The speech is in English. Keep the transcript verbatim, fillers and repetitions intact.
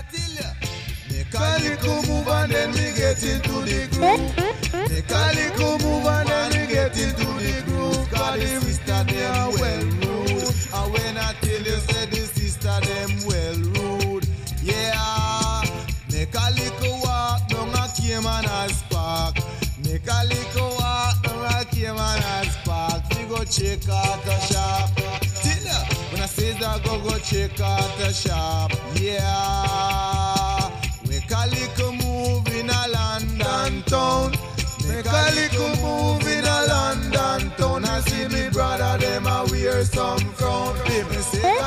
tell you. Make a little move and then we get into the groove. Make a little move and then we get into the groove. Cause the sister them well rude. And when I tell you say the sister them well rude. Yeah. Make a little walk down a Cayman as park. Make a little walk down a Cayman as park. We go check out the shop. Tell ya, when I say that go go check out the shop. Yeah. Make a little move in a London town. Make a little move in a London town. I see me brother them a wear some crown. People say